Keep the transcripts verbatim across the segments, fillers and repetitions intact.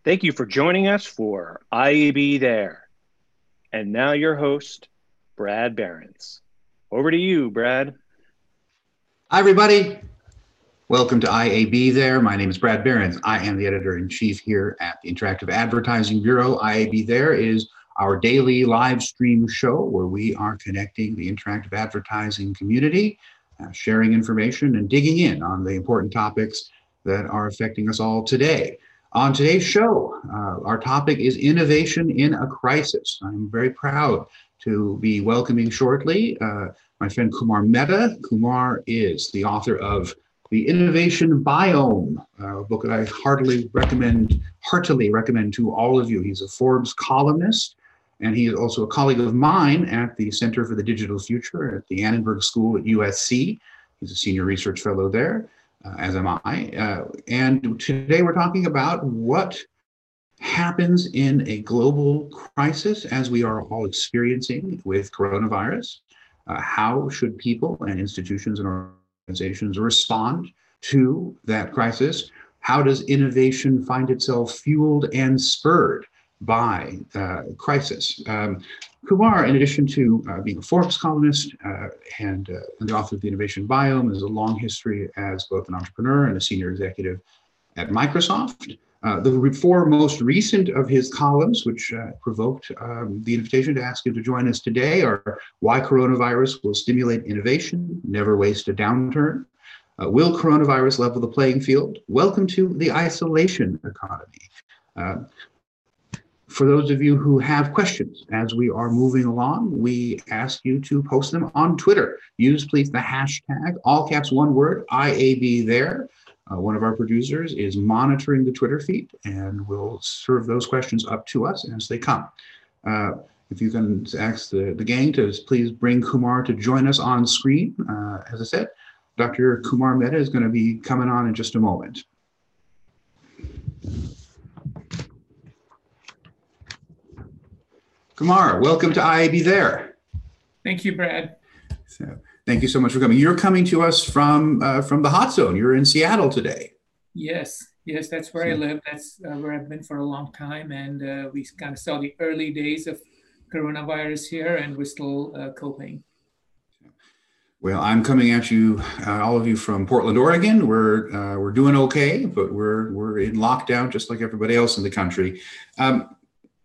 Thank you for joining us for I A B There. And now your host, Brad Behrens. Over to you, Brad. Hi, everybody. Welcome to I A B There. My name is Brad Behrens. I am the editor-in-chief here at the Interactive Advertising Bureau. I A B There is our daily live stream show where we are connecting the interactive advertising community, uh, sharing information and digging in on the important topics that are affecting us all today. On today's show, uh, our topic is innovation in a crisis. I'm very proud to be welcoming shortly uh, my friend Kumar Mehta. Kumar is the author of The Innovation Biome, a book that I heartily recommend, heartily recommend to all of you. He's a Forbes columnist, and he is also a colleague of mine at the Center for the Digital Future at the Annenberg School at U S C. He's a senior research fellow there. Uh, as am I. Uh, and today we're talking about what happens in a global crisis as we are all experiencing with coronavirus. Uh, how should people and institutions and organizations respond to that crisis? How does innovation find itself fueled and spurred by uh, crisis? Um, Kumar, in addition to uh, being a Forbes columnist uh, and, uh, and the author of The Innovation Biome, has a long history as both an entrepreneur and a senior executive at Microsoft. Uh, the four most recent of his columns, which uh, provoked um, the invitation to ask him to join us today, are Why Coronavirus Will Stimulate Innovation, Never Waste a Downturn, uh, Will Coronavirus Level the Playing Field, Welcome to the Isolation Economy. Uh, For those of you who have questions as we are moving along, we ask you to post them on Twitter. Use, please, the hashtag, all caps, one word, I A B there. Uh, one of our producers is monitoring the Twitter feed and will serve those questions up to us as they come. Uh, if you can ask the, the gang to please bring Kumar to join us on screen. Uh, as I said, Doctor Kumar Mehta is going to be coming on in just a moment. Kumar, welcome to I A B There. Thank you, Brad. So, thank you so much for coming. You're coming to us from uh, from the hot zone. You're in Seattle today. Yes, yes, that's where I live. That's uh, where I've been for a long time. And uh, we kind of saw the early days of coronavirus here, and we're still uh, coping. Well, I'm coming at you, uh, all of you from Portland, Oregon. We're uh, we're doing okay, but we're we're in lockdown just like everybody else in the country. Um,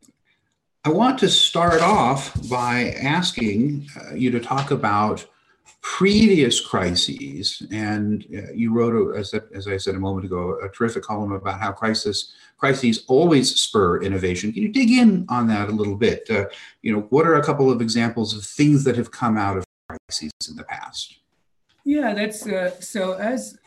I want to start off by asking uh, you to talk about previous crises. And uh, you wrote, a, as, as I said a moment ago, a terrific column about how crisis, crises always spur innovation. Can you dig in on that a little bit? Uh, you know, what are a couple of examples of things that have come out of crises in the past? Yeah, that's uh, so as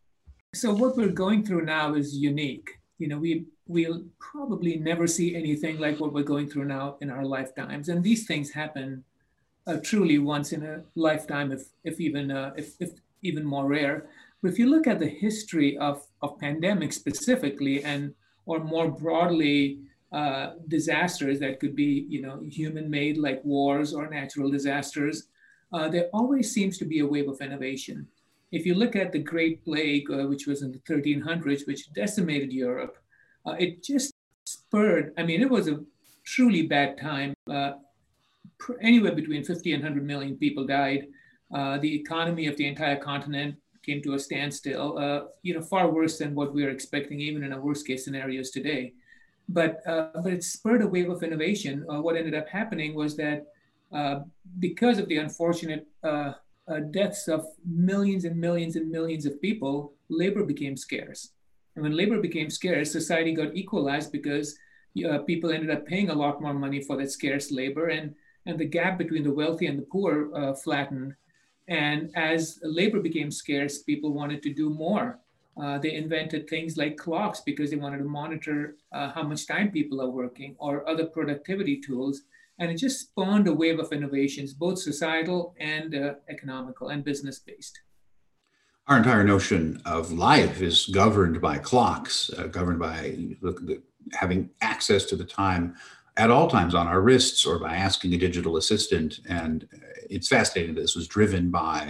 so what we're going through now is unique. You know, we we'll probably never see anything like what we're going through now in our lifetimes. And these things happen uh, truly once in a lifetime, if if even uh, if, if even more rare. But if you look at the history of, of pandemics specifically, and or more broadly, uh, disasters that could be, you know, human-made like wars or natural disasters, uh, there always seems to be a wave of innovation. If you look at the Great Plague, uh, which was in the thirteen hundreds, which decimated Europe, uh, it just spurred, I mean, it was a truly bad time. Uh, pr- anywhere between fifty and one hundred million people died. Uh, the economy of the entire continent came to a standstill, uh, you know, far worse than what we are expecting, even in our worst case scenarios today. But, uh, but it spurred a wave of innovation. Uh, what ended up happening was that uh, because of the unfortunate uh, Uh, deaths of millions and millions and millions of people, labor became scarce. And when labor became scarce, society got equalized because uh, people ended up paying a lot more money for that scarce labor, and, and the gap between the wealthy and the poor uh, flattened. And as labor became scarce, people wanted to do more. Uh, they invented things like clocks because they wanted to monitor uh, how much time people are working, or other productivity tools. And it just spawned a wave of innovations, both societal and uh, economical and business-based. Our entire notion of life is governed by clocks, uh, governed by the, the, having access to the time at all times on our wrists, or by asking a digital assistant. And it's fascinating that this was driven by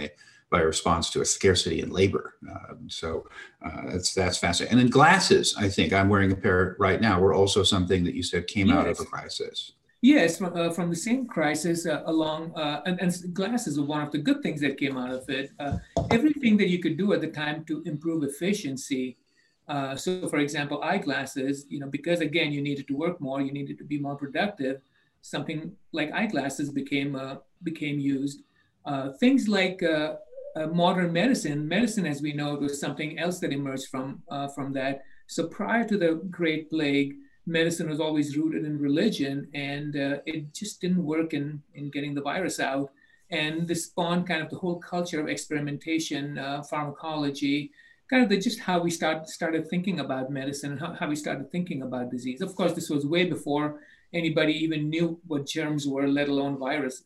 by a response to a scarcity in labor. Uh, so uh, that's that's fascinating. And then glasses, I think I'm wearing a pair right now, were also something that you said came yes. out of a crisis. Yes, from, uh, from the same crisis uh, along, uh, and, and glasses are one of the good things that came out of it. Uh, everything that you could do at the time to improve efficiency. Uh, so, for example, eyeglasses, you know, because again, you needed to work more, you needed to be more productive. Something like eyeglasses became uh, became used. Uh, things like uh, uh, modern medicine, medicine, as we know, was something else that emerged from uh, from that. So, prior to the Great Plague, medicine was always rooted in religion, and uh, it just didn't work in, in getting the virus out. And this spawned kind of the whole culture of experimentation, uh, pharmacology, kind of the, just how we start, started thinking about medicine, and how, how we started thinking about disease. Of course, this was way before anybody even knew what germs were, let alone virus.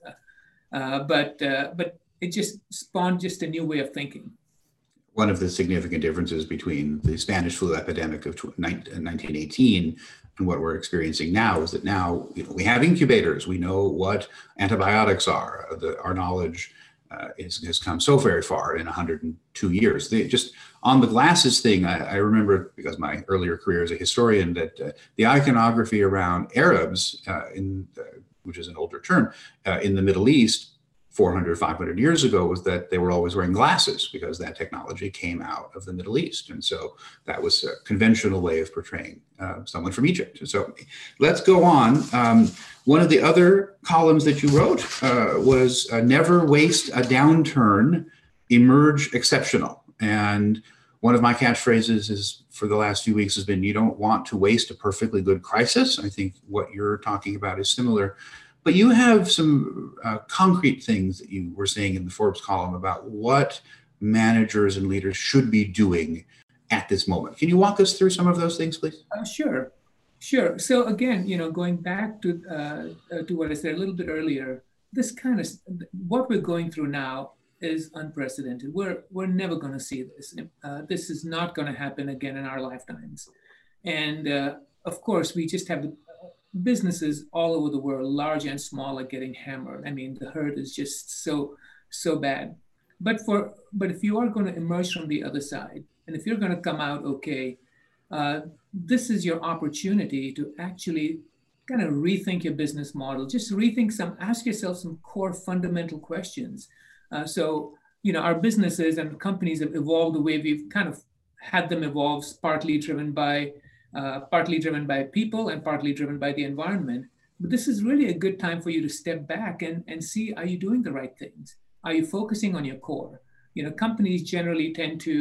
Uh, but, uh, but it just spawned just a new way of thinking. One of the significant differences between the Spanish flu epidemic of nineteen eighteen and what we're experiencing now is that now, you know, we have incubators. We know what antibiotics are. The, our knowledge uh, is, has come so very far in one hundred two years. They just on the glasses thing, I, I remember, because my earlier career as a historian, that uh, the iconography around Arabs, uh, in uh, which is an older term, uh, in the Middle East, four hundred, five hundred years ago, was that they were always wearing glasses because that technology came out of the Middle East. And so that was a conventional way of portraying uh, someone from Egypt. So let's go on. Um, one of the other columns that you wrote uh, was uh, never waste a downturn, emerge exceptional. And one of my catchphrases is for the last few weeks has been, you don't want to waste a perfectly good crisis. I think what you're talking about is similar. But you have some uh, concrete things that you were saying in the Forbes column about what managers and leaders should be doing at this moment. Can you walk us through some of those things, please? Uh, sure, sure. So again, you know, going back to uh, uh, to what I said a little bit earlier, this kind of what we're going through now is unprecedented. We're we're never going to see this. Uh, this is not going to happen again in our lifetimes. And uh, of course, we just have the businesses all over the world, large and small, are getting hammered. I mean, the hurt is just so, so bad. But for but if you are going to emerge from the other side, and if you're going to come out okay, uh, this is your opportunity to actually kind of rethink your business model. Just rethink some, ask yourself some core fundamental questions. Uh, so, you know, our businesses and companies have evolved the way we've kind of had them evolve, partly driven by Uh, partly driven by people and partly driven by the environment. But this is really a good time for you to step back and, and see, are you doing the right things? Are you focusing on your core? You know, companies generally tend to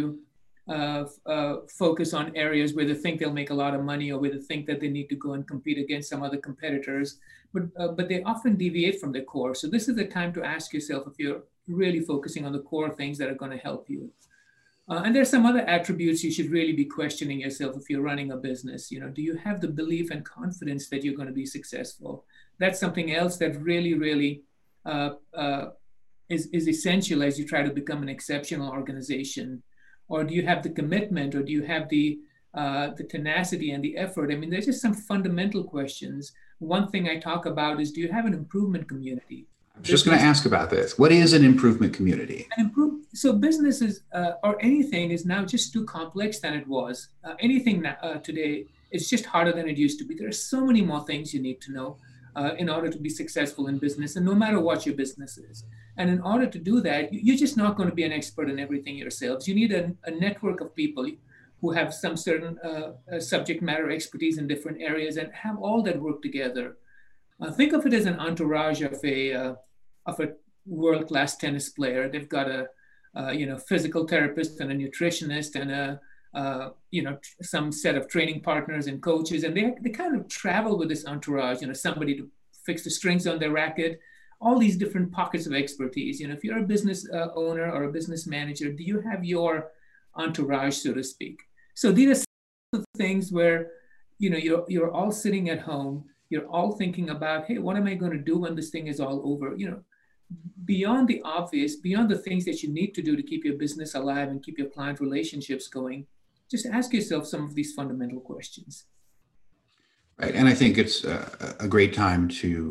uh, uh, focus on areas where they think they'll make a lot of money, or where they think that they need to go and compete against some other competitors, but, uh, but they often deviate from the core. So this is the time to ask yourself if you're really focusing on the core things that are going to help you. Uh, and there's some other attributes you should really be questioning yourself if you're running a business. You know, do you have the belief and confidence that you're going to be successful? That's something else that really, really uh, uh, is, is essential as you try to become an exceptional organization. Or do you have the commitment, or do you have the, uh, the tenacity and the effort? I mean, there's just some fundamental questions. One thing I talk about is, do you have an improvement community? I was just going to ask about this. What is an improvement community? An improve, so businesses uh, or anything is now just too complex than it was. Uh, anything uh, today is just harder than it used to be. There are so many more things you need to know uh, in order to be successful in business, and no matter what your business is. And in order to do that, you're just not going to be an expert in everything yourselves. You need a, a network of people who have some certain uh, subject matter expertise in different areas and have all that work together. Uh, think of it as an entourage of a uh, of a world-class tennis player. They've got a uh, you know physical therapist and a nutritionist and a uh, you know some set of training partners and coaches, and they they kind of travel with this entourage. You know, somebody to fix the strings on their racket. All these different pockets of expertise. You know, if you're a business uh, owner or a business manager, do you have your entourage, so to speak? So these are the things where you know you're you're all sitting at home. You're all thinking about, hey, what am I going to do when this thing is all over? You know, beyond the obvious, beyond the things that you need to do to keep your business alive and keep your client relationships going, just ask yourself some of these fundamental questions. Right, and I think it's a, a great time to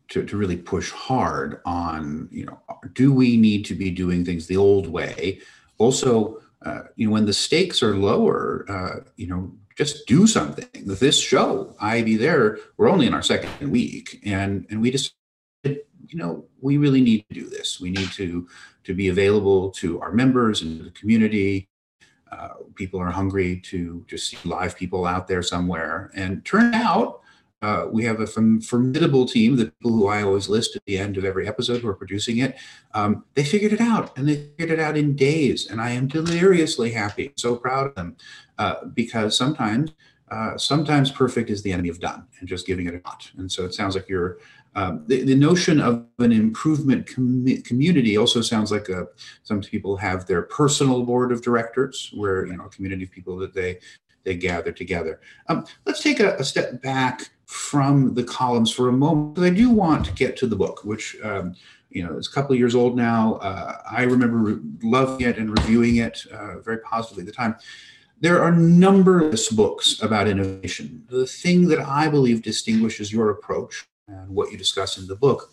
to, to really push hard on, you know, do we need to be doing things the old way? Also, uh, you know, when the stakes are lower, uh, you know, just do something. With this show, I Be There, we're only in our second week, and and we just, you know, we really need to do this. We need to to be available to our members and the community. Uh, people are hungry to just see live people out there somewhere. And turn out, uh, we have a form- formidable team, the people who I always list at the end of every episode who are producing it. Um, they figured it out, and they figured it out in days. And I am deliriously happy, so proud of them, uh, because sometimes, uh, sometimes perfect is the enemy of done, and just giving it a shot. And so it sounds like you're Um, the, the notion of an improvement com- community also sounds like a, some people have their personal board of directors, where, you know, a community of people that they they gather together. Um, let's take a, a step back from the columns for a moment, because I do want to get to the book, which um, you know, is a couple of years old now. Uh, I remember re- loving it and reviewing it uh, very positively at the time. There are numberless books about innovation. The thing that I believe distinguishes your approach and what you discuss in the book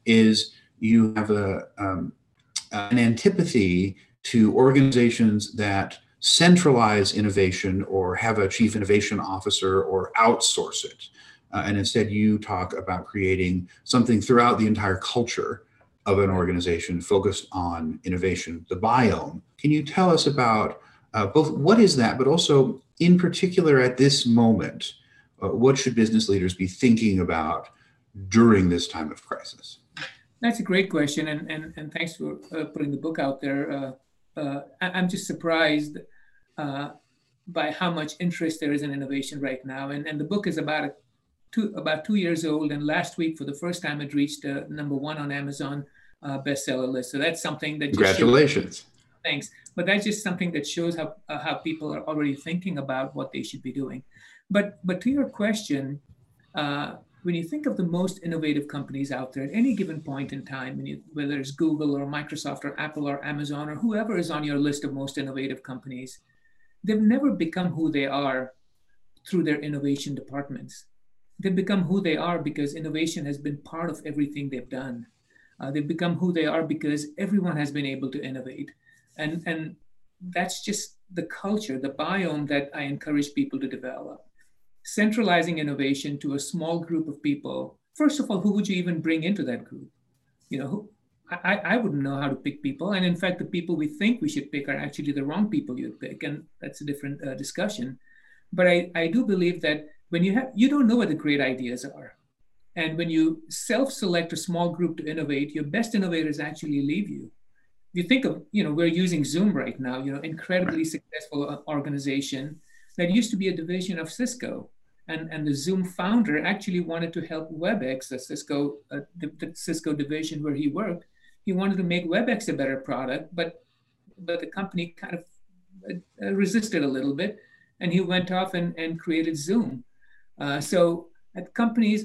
is you have a um, an antipathy to organizations that centralize innovation or have a chief innovation officer or outsource it. Uh, and instead you talk about creating something throughout the entire culture of an organization focused on innovation, the biome. Can you tell us about uh, both what is that, but also in particular at this moment, uh, what should business leaders be thinking about during this time of crisis? That's a great question, and and, and thanks for uh, putting the book out there. Uh, uh, I, I'm just surprised uh, by how much interest there is in innovation right now. And and the book is about a two about two years old, and last week for the first time it reached uh, number one on Amazon uh, bestseller list. So that's something that congratulations. Shows, thanks, but that's just something that shows how uh, how people are already thinking about what they should be doing. But but to your question. Uh, When you think of the most innovative companies out there at any given point in time, when you, whether it's Google or Microsoft or Apple or Amazon or whoever is on your list of most innovative companies, they've never become who they are through their innovation departments. They've become who they are because innovation has been part of everything they've done. Uh, they've become who they are because everyone has been able to innovate. And, and that's just the culture, the biome that I encourage people to develop. Centralizing innovation to a small group of people. First of all, who would you even bring into that group? You know, who, I, I wouldn't know how to pick people. And in fact, the people we think we should pick are actually the wrong people you'd pick. And that's a different uh, discussion. But I, I do believe that when you have, you don't know what the great ideas are. And when you self-select a small group to innovate, your best innovators actually leave you. If you think of, you know, we're using Zoom right now, you know, incredibly successful organization that used to be a division of Cisco. And, and the Zoom founder actually wanted to help WebEx, the Cisco, uh, the, the Cisco division where he worked. He wanted to make WebEx a better product, but, but the company kind of uh, resisted a little bit. And he went off and, and created Zoom. Uh, so at companies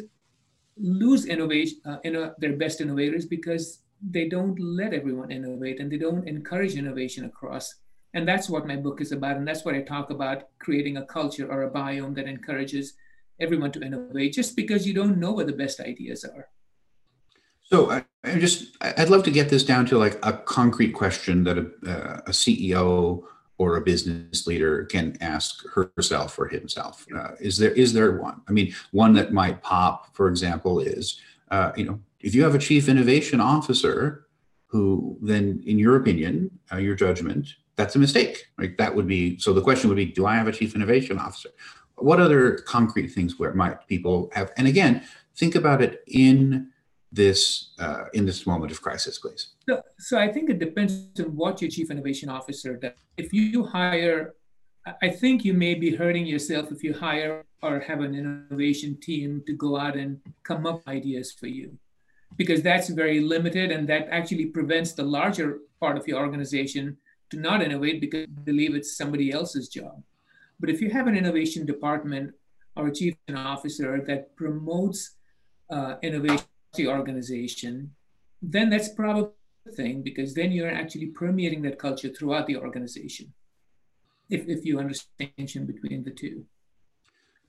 lose innovation, uh, in their best innovators because they don't let everyone innovate and they don't encourage innovation across. And that's what my book is about. And that's what I talk about, creating a culture or a biome that encourages everyone to innovate just because you don't know what the best ideas are. So I, I just, I'd love to get this down to like a concrete question that a, uh, a C E O or a business leader can ask herself or himself. Uh, is there, is there one? I mean, one that might pop, for example, is, uh, you know, if you have a chief innovation officer who then, in your opinion, uh, your judgment, that's a mistake, right? That would be, so the question would be, do I have a chief innovation officer? What other concrete things where might people have? And again, think about it in this uh, in this moment of crisis, please. So, so I think it depends on what your chief innovation officer does. If you hire, I think you may be hurting yourself if you hire or have an innovation team to go out and come up with ideas for you, because that's very limited and that actually prevents the larger part of your organization to not innovate because you believe it's somebody else's job. But if you have an innovation department or a chief officer that promotes uh, innovation to the organization, then that's probably a thing because then you're actually permeating that culture throughout the organization, if, if you understand the distinction between the two.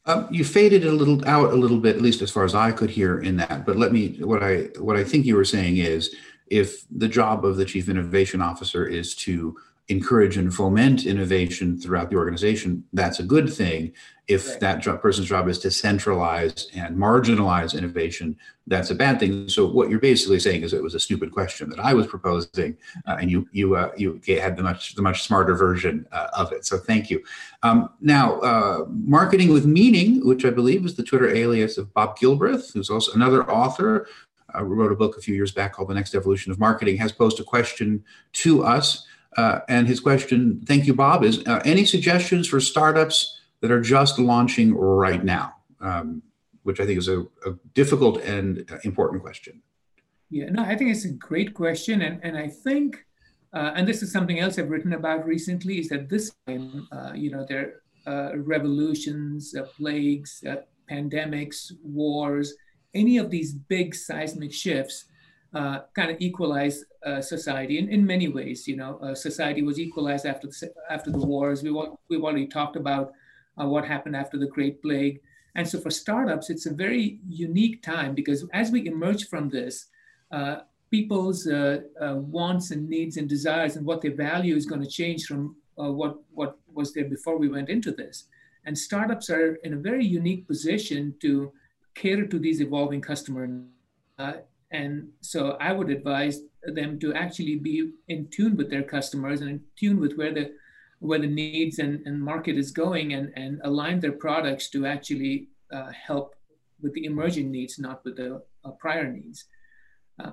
Um, you faded a little out a little bit, at least as far as I could hear in that. But let me, what I what I think you were saying is, if the job of the chief innovation officer is to encourage and foment innovation throughout the organization, that's a good thing. If Right. that job, person's job is to centralize and marginalize innovation, that's a bad thing. So what you're basically saying is it was a stupid question that I was proposing, uh, and you you uh, you had the much the much smarter version uh, of it. So thank you. Um, now, uh, marketing with meaning, which I believe is the Twitter alias of Bob Gilbreth, who's also another author, uh, wrote a book a few years back called The Next Evolution of Marketing, has posed a question to us. Uh, and his question, thank you, Bob, is uh, any suggestions for startups that are just launching right now? Um, which I think is a, a difficult and important question. Yeah, no, I think it's a great question. And, and I think, uh, and this is something else I've written about recently, is that this time, uh, you know, there are uh, revolutions, uh, plagues, uh, pandemics, wars, any of these big seismic shifts uh, kind of equalize uh, society in, in many ways. You know, uh, society was equalized after the, after the wars. We, we've already talked about uh, what happened after the Great Plague. And so for startups, it's a very unique time because as we emerge from this, uh, people's uh, uh, wants and needs and desires and what they value is going to change from uh, what, what was there before we went into this. And startups are in a very unique position to cater to these evolving customer needs. Uh, and so I would advise them to actually be in tune with their customers and in tune with where the where the needs and, and market is going and, and align their products to actually uh, help with the emerging needs, not with the uh, prior needs. Uh,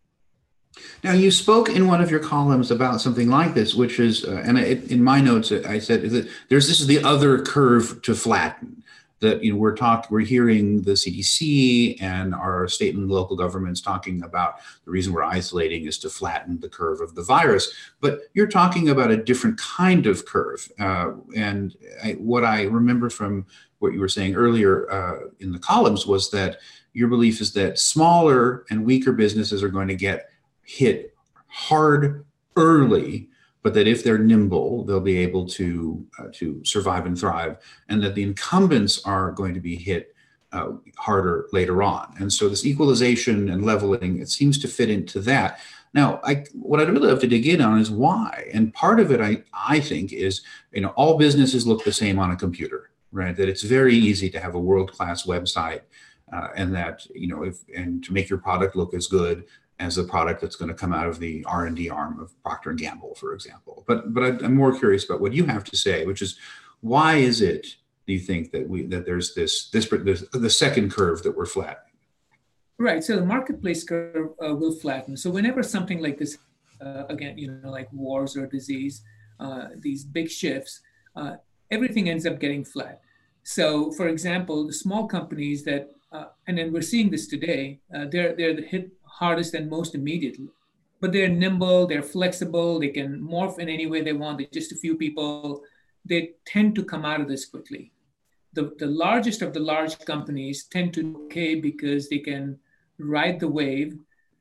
now, you spoke in one of your columns about something like this, which is, uh, and it, in my notes, I said is that there's this is the other curve to flatten. That you know we're talking, we're hearing the C D C and our state and local governments talking about the reason we're isolating is to flatten the curve of the virus. But you're talking about a different kind of curve. Uh, and I, what I remember from what you were saying earlier uh, in the columns was that your belief is that smaller and weaker businesses are going to get hit hard early, but that if they're nimble, they'll be able to uh, to survive and thrive, and that the incumbents are going to be hit uh, harder later on. And so this equalization and leveling, it seems to fit into that. Now, I, what I'd really love to dig in on is why. And part of it, I, I think, is, you know, all businesses look the same on a computer, right? That it's very easy to have a world-class website uh, and that, you know, if and to make your product look as good as a product that's going to come out of the R and D arm of Procter and Gamble, for example. But but I'm more curious about what you have to say, which is why is it, do you think, that we that there's this this, this the second curve that we're flattening? Right. So the marketplace curve uh, will flatten. So whenever something like this, uh, again, you know, like wars or disease, uh, these big shifts, uh, everything ends up getting flat. So, for example, the small companies that, uh, and then we're seeing this today, uh, they're they're the hit hardest and most immediately, but they're nimble, they're flexible, they can morph in any way they want. They're just a few people. They tend to come out of this quickly. The, the largest of the large companies tend to do okay because they can ride the wave.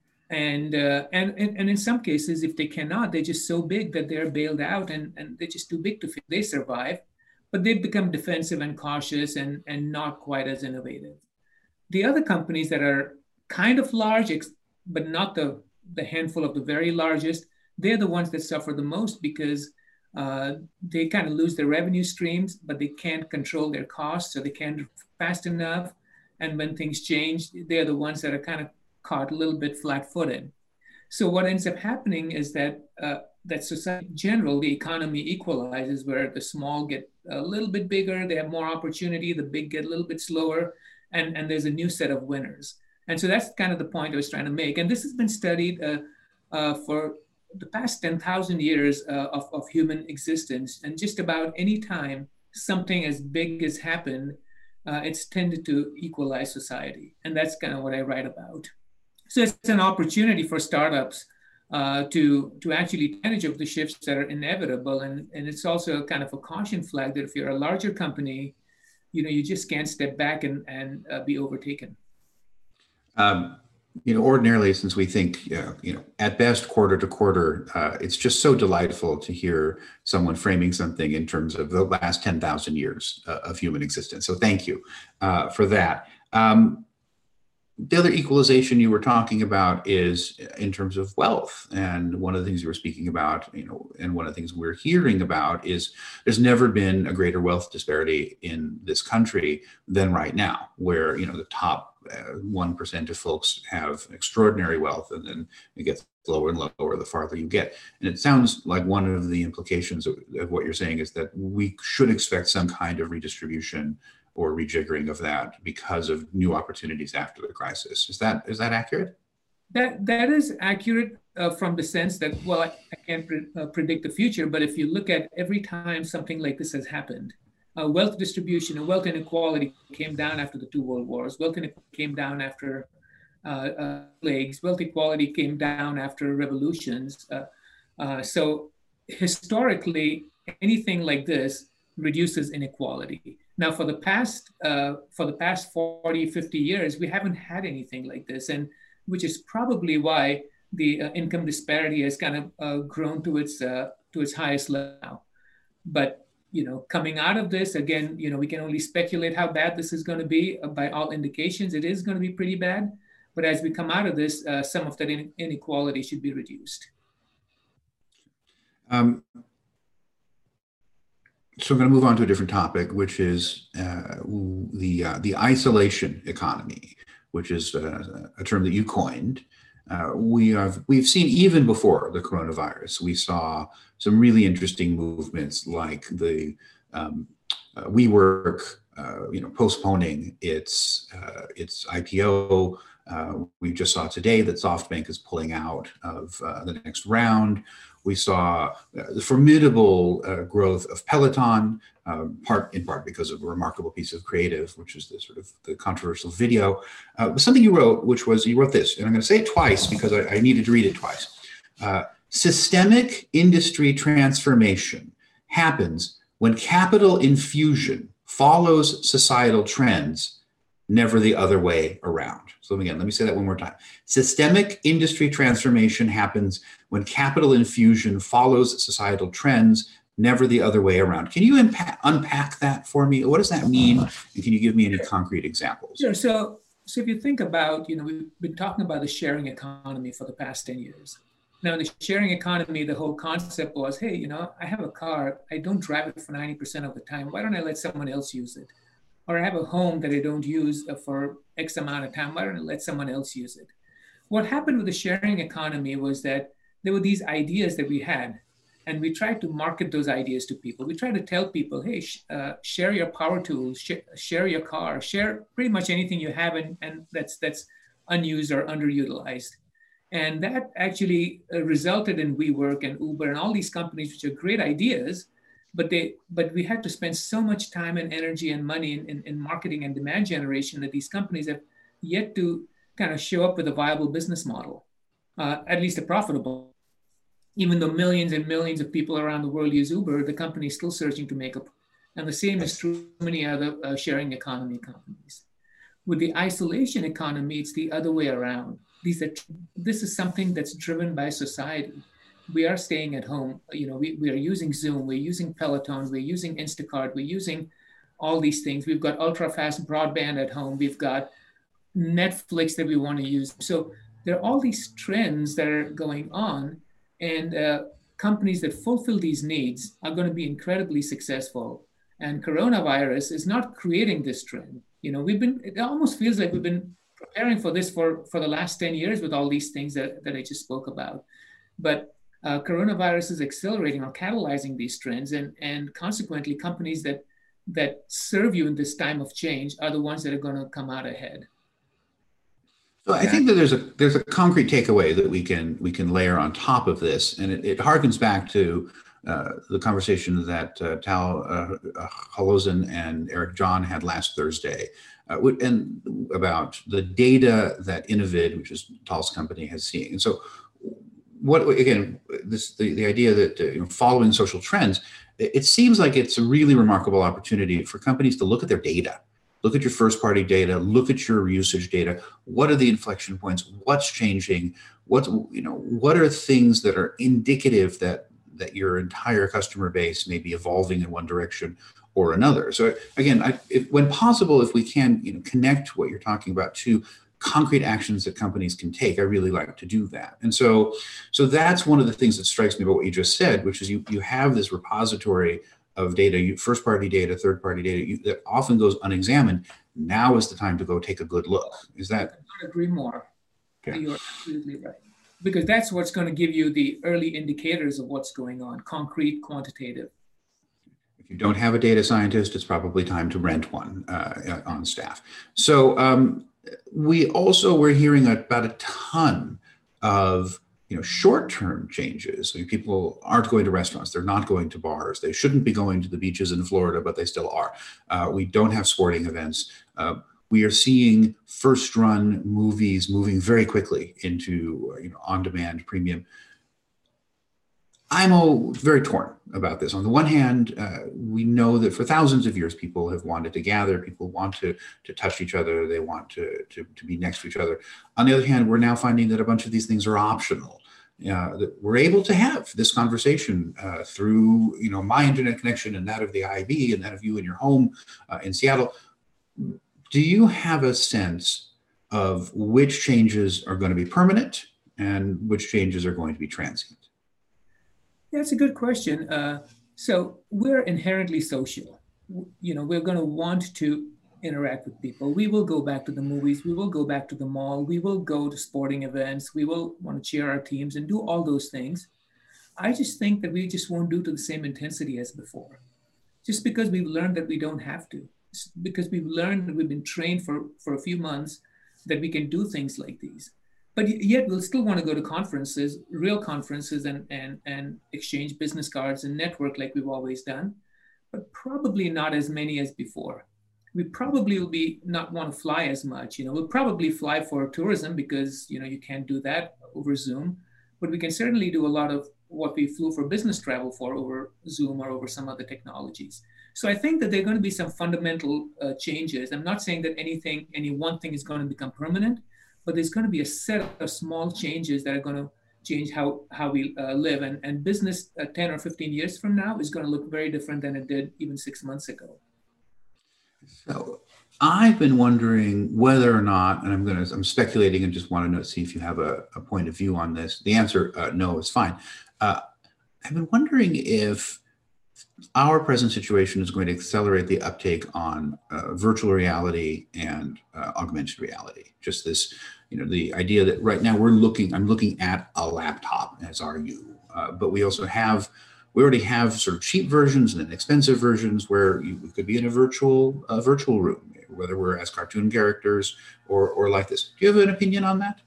And, uh, and, and, and in some cases, if they cannot, they're just so big that they're bailed out and, and they're just too big to fail. They survive, but they become defensive and cautious and, and not quite as innovative. The other companies that are kind of large, but not the, the handful of the very largest, they're the ones that suffer the most because uh, they kind of lose their revenue streams, but they can't control their costs, so they can't fast enough. And when things change, they're the ones that are kind of caught a little bit flat-footed. So what ends up happening is that uh, that society in general, the economy equalizes where the small get a little bit bigger, they have more opportunity, the big get a little bit slower, and, and there's a new set of winners. And so that's kind of the point I was trying to make. And this has been studied uh, uh, for the past ten thousand years uh, of, of human existence. And just about any time something as big has happened, uh, it's tended to equalize society. And that's kind of what I write about. So it's an opportunity for startups uh, to, to actually take advantage of the shifts that are inevitable. And, and it's also kind of a caution flag that if you're a larger company, you know, you just can't step back and, and uh, be overtaken. Um, You know, ordinarily, since we think, uh, you know, at best quarter to quarter, uh, it's just so delightful to hear someone framing something in terms of the last ten thousand years uh, of human existence. So thank you uh, for that. Um, the other equalization you were talking about is in terms of wealth. And one of the things you were speaking about, you know, and one of the things we're hearing about is there's never been a greater wealth disparity in this country than right now, where, you know, the top uh, one percent of folks have extraordinary wealth, and then it gets lower and lower the farther you get. And it sounds like one of the implications of, of what you're saying is that we should expect some kind of redistribution or rejiggering of that because of new opportunities after the crisis. Is that is that accurate? That that is accurate uh, from the sense that, well, I, I can't pre uh, predict the future, but if you look at every time something like this has happened, uh, wealth distribution and wealth inequality came down after the two world wars. Wealth inequality came down after uh, uh, plagues. Wealth equality came down after revolutions. Uh, uh, so historically, anything like this reduces inequality. Now, for the past uh, for the past forty, fifty years, we haven't had anything like this, and which is probably why the uh, income disparity has kind of uh, grown to its uh, to its highest level now. But you know, coming out of this, again, you know, we can only speculate how bad this is going to be. Uh, by all indications, it is going to be pretty bad. But as we come out of this, uh, some of that in inequality should be reduced. Um. So I'm going to move on to a different topic, which is uh, the uh, the isolation economy, which is uh, a term that you coined. Uh, we have we've seen even before the coronavirus, we saw some really interesting movements like the um, uh, WeWork, uh, you know, postponing its uh, its I P O. Uh, we just saw today that SoftBank is pulling out of uh, the next round. We saw uh, the formidable uh, growth of Peloton, uh, part in part because of a remarkable piece of creative, which is the sort of the controversial video. Uh, something you wrote, which was, you wrote this, and I'm going to say it twice because I, I needed to read it twice. Uh, Systemic industry transformation happens when capital infusion follows societal trends, never the other way around. So again, let me say that one more time. Systemic industry transformation happens when capital infusion follows societal trends, never the other way around. Can you unpack, unpack that for me? What does that mean? And can you give me any concrete examples? Sure. So, so if you think about, you know, we've been talking about the sharing economy for the past ten years. Now, in the sharing economy, the whole concept was, hey, you know, I have a car, I don't drive it for ninety percent of the time. Why don't I let someone else use it? Or I have a home that I don't use for X amount of time. Why don't I let someone else use it? What happened with the sharing economy was that there were these ideas that we had, and we tried to market those ideas to people. We tried to tell people, hey, sh uh, share your power tools, sh share your car, share pretty much anything you have and, and that's, that's unused or underutilized. And that actually uh, resulted in WeWork and Uber and all these companies, which are great ideas, but they but we had to spend so much time and energy and money in, in, in marketing and demand generation that these companies have yet to kind of show up with a viable business model, uh, at least a profitable. Even though millions and millions of people around the world use Uber, the company is still searching to make a. And the same is true of many other uh, sharing economy companies. With the isolation economy, it's the other way around. These are, this is something that's driven by society. We are staying at home. You know, we, we are using Zoom, we're using Peloton, we're using Instacart, we're using all these things. We've got ultra fast broadband at home. We've got Netflix that we want to use. So there are all these trends that are going on, and uh, companies that fulfill these needs are going to be incredibly successful. And coronavirus is not creating this trend. You know, we've been, it almost feels like we've been preparing for this for, for the last ten years with all these things that, that I just spoke about. But uh, coronavirus is accelerating or catalyzing these trends. And, and consequently, companies that, that serve you in this time of change are the ones that are going to come out ahead. So I think that there's a there's a concrete takeaway that we can we can layer on top of this, and it, it harkens back to uh, the conversation that uh, Tal uh, Halozin and Eric John had last Thursday, uh, and about the data that Innovid, which is Tal's company, has seen. And so, what again, this the, the idea that uh, you know, following social trends, it, it seems like it's a really remarkable opportunity for companies to look at their data look at your first party data, look at your usage data. What are the inflection points? What's changing? What, you know, what are things that are indicative that, that your entire customer base may be evolving in one direction or another? So again, I, if, when possible, if we can, you know, connect what you're talking about to concrete actions that companies can take, I really like to do that. And so, so that's one of the things that strikes me about what you just said, which is you, you have this repository of data, first party data, third party data you, that often goes unexamined. Now is the time to go take a good look. Is that? I couldn't agree more. Okay. You're absolutely right. Because that's what's going to give you the early indicators of what's going on, concrete, quantitative. If you don't have a data scientist, it's probably time to rent one uh, on staff. So um, we also, we're hearing about a ton of you know, short-term changes. I mean, people aren't going to restaurants. They're not going to bars. They shouldn't be going to the beaches in Florida, but they still are. Uh, we don't have sporting events. Uh, we are seeing first-run movies moving very quickly into you know, on-demand premium. I'm all very torn about this. On the one hand, uh, we know that for thousands of years, people have wanted to gather, people want to, to touch each other, they want to, to, to be next to each other. On the other hand, we're now finding that a bunch of these things are optional. Uh, that we're able to have this conversation uh, through you know, my internet connection and that of the I A B and that of you in your home uh, in Seattle. Do you have a sense of which changes are going to be permanent and which changes are going to be transient? Yeah, that's a good question. Uh, so we're inherently social. You know, we're going to want to interact with people. We will go back to the movies. We will go back to the mall. We will go to sporting events. We will want to cheer our teams and do all those things. I just think that we just won't do to the same intensity as before, just because we've learned that we don't have to, because we've learned that we've been trained for, for a few months that we can do things like these. But yet we'll still want to go to conferences, real conferences, and, and, and exchange business cards and network like we've always done, but probably not as many as before. We probably will be not want to fly as much. You know, we'll probably fly for tourism because, you know, you can't do that over Zoom, but we can certainly do a lot of what we flew for business travel for over Zoom or over some other technologies. So I think that there are going to be some fundamental uh, changes. I'm not saying that anything, any one thing is going to become permanent, but there's going to be a set of small changes that are going to change how, how we uh, live. And, and business uh, ten or fifteen years from now is going to look very different than it did even six months ago. So I've been wondering whether or not, and I'm going to, I'm speculating and just want to know, see if you have a, a point of view on this. The answer, uh, no, is fine. Uh, I've been wondering if our present situation is going to accelerate the uptake on uh, virtual reality and uh, augmented reality. Just this, you know, the idea that right now we're looking, I'm looking at a laptop, as are you, uh, but we also have, we already have sort of cheap versions and then expensive versions where you could be in a virtual, uh, virtual room, whether we're as cartoon characters or, or like this. Do you have an opinion on that?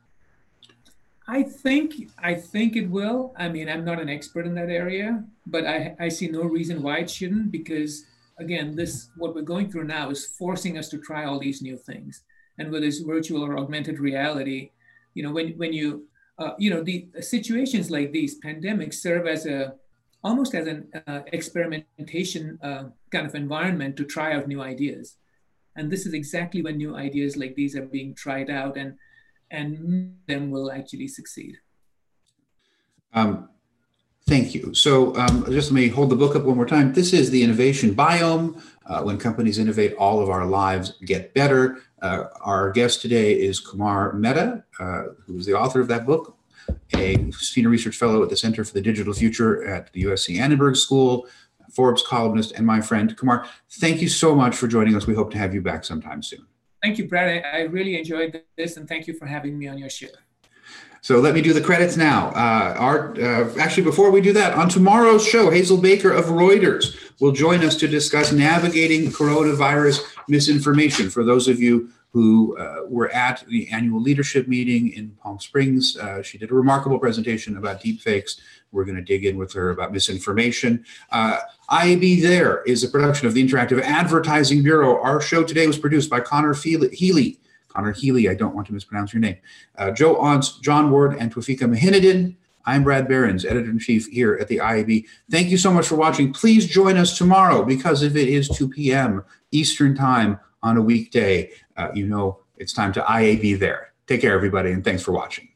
I think I think it will. I mean, I'm not an expert in that area, but I, I see no reason why it shouldn't, because again, this what we're going through now is forcing us to try all these new things. And whether it's virtual or augmented reality, you know, when when you uh, you know, the situations like these pandemics serve as a almost as an uh, experimentation uh, kind of environment to try out new ideas. And this is exactly when new ideas like these are being tried out, and and then will actually succeed. Um, thank you. So um, just let me hold the book up one more time. This is The Innovation Biome. Uh, when companies innovate, all of our lives get better. Uh, our guest today is Kumar Mehta, uh, who is the author of that book, a senior research fellow at the Center for the Digital Future at the U S C Annenberg School, Forbes columnist, and my friend. Kumar, thank you so much for joining us. We hope to have you back sometime soon. Thank you, Brad. I, I really enjoyed this, and thank you for having me on your show. So let me do the credits now. Uh, our, uh, actually, before we do that, on tomorrow's show, Hazel Baker of Reuters will join us to discuss navigating coronavirus misinformation. For those of you who uh, were at the annual leadership meeting in Palm Springs, uh, she did a remarkable presentation about deepfakes. We're going to dig in with her about misinformation. Uh, I A B There is a production of the Interactive Advertising Bureau. Our show today was produced by Connor Healy. Connor Healy, I don't want to mispronounce your name. Uh, Joe Ontz, John Ward, and Twafika Mahinadin. I'm Brad Behrens, Editor-in-Chief here at the I A B. Thank you so much for watching. Please join us tomorrow, because if it is two p m Eastern Time on a weekday, uh, you know it's time to I A B there. Take care, everybody, and thanks for watching.